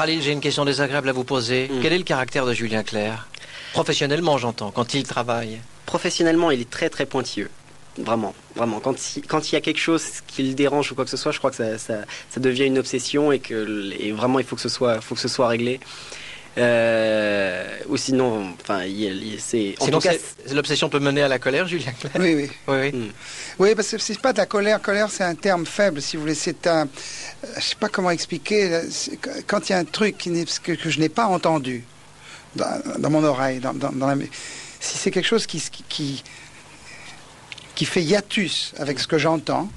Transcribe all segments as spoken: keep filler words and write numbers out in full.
Khalil, j'ai une question désagréable à vous poser. Mm. Quel est le caractère de Julien Clerc? Professionnellement, j'entends, quand il travaille. Professionnellement, il est très très pointilleux. Vraiment, vraiment. Quand il, quand il y a quelque chose qui le dérange ou quoi que ce soit, je crois que ça, ça, ça devient une obsession et que et vraiment il faut que ce soit, faut que ce soit réglé. Euh, ou sinon, enfin, il, il, c'est. En sinon, tout cas, l'obsession peut mener à la colère, Julien Clerc. Oui, oui, oui, oui. Mm. Oui, parce que c'est pas de la colère. Colère, c'est un terme faible, si vous voulez. C'est un, je sais pas comment expliquer. Quand il y a un truc qui que, que je n'ai pas entendu dans, dans mon oreille, dans, dans, dans la, si c'est quelque chose qui, qui qui fait hiatus avec ce que j'entends,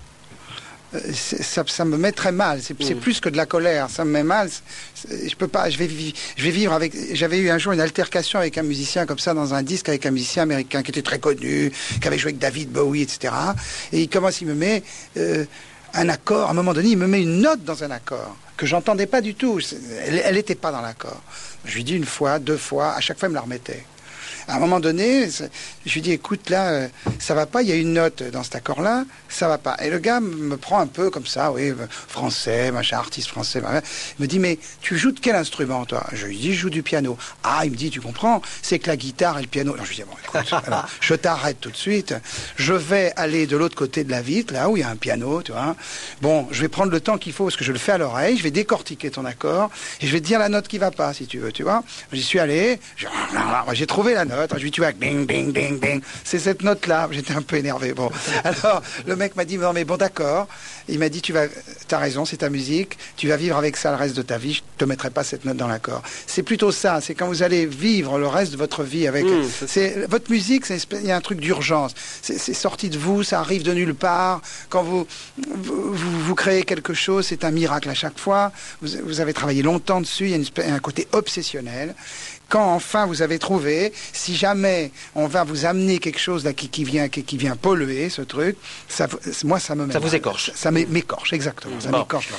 ça, ça me met très mal. C'est, c'est plus que de la colère, ça me met mal. Je peux pas. Je vais, je vais vivre avec. J'avais eu un jour une altercation avec un musicien comme ça dans un disque avec un musicien américain qui était très connu, qui avait joué avec David Bowie, et cetera. Et il commence, il me met euh, un accord. À un moment donné, il me met une note dans un accord que j'entendais pas du tout. Elle n'était pas dans l'accord. Je lui dis une fois, deux fois. À chaque fois, il me la remettait. À un moment donné, je lui dis, écoute, là, euh, ça va pas, il y a une note dans cet accord-là, ça va pas. Et le gars me prend un peu comme ça, oui, français, machin, artiste français, machin. Il me dit, mais tu joues de quel instrument, toi? Je lui dis, je joue du piano. Ah, il me dit, tu comprends, c'est que la guitare et le piano. Alors je lui dis, bon, écoute, alors, je t'arrête tout de suite, je vais aller de l'autre côté de la vitre, là où il y a un piano, tu vois. Bon, je vais prendre le temps qu'il faut, parce que je le fais à l'oreille, je vais décortiquer ton accord, et je vais te dire la note qui va pas, si tu veux, tu vois. J'y suis allé, j'ai trouvé la note. Je lui dis, tu vois, bing, bing, bing, bing. C'est cette note-là. J'étais un peu énervé. Bon. Alors, le mec m'a dit, non, mais bon, d'accord. Il m'a dit, tu vas, t'as raison, c'est ta musique. Tu vas vivre avec ça le reste de ta vie. Je te mettrai pas cette note dans l'accord. C'est plutôt ça. C'est quand vous allez vivre le reste de votre vie avec, mmh, c'est c'est, votre musique, c'est, il y a un truc d'urgence. C'est, c'est sorti de vous, ça arrive de nulle part. Quand vous, vous, vous, vous créez quelque chose, c'est un miracle à chaque fois. Vous, vous avez travaillé longtemps dessus. Il y a une, un côté obsessionnel. Quand enfin vous avez trouvé, si jamais on va vous amener quelque chose là qui, qui vient qui, qui vient polluer ce truc, ça, moi ça me met ça vous écorche. Ça, ça m'écorche exactement. Ça bon. m'écorche.